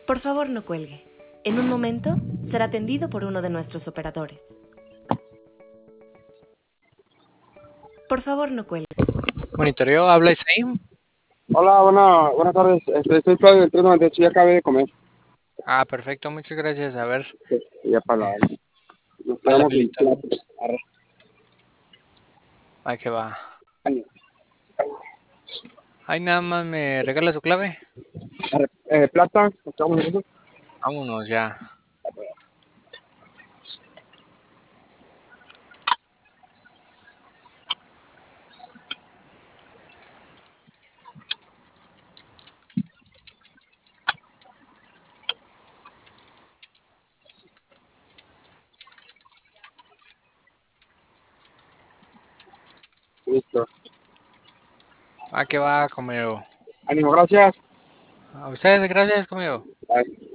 Por favor, no cuelgue. En un momento será atendido por uno de nuestros operadores. Por favor, no cuelgue. Monitoreo, habla Isaí. Hola, buenas tardes. Estoy Claudio del 398, ya acabé de comer. Ah, perfecto, muchas gracias. A ver, Ya para nos para la quedamos sin filita. plato. Arre. Ahí que va. Ahí nada más me regala su clave. Plata, nos quedamos en eso. Vámonos ya. Listo. Ah, que va, conmigo. Ánimo, gracias. A ustedes, gracias, conmigo. Bye.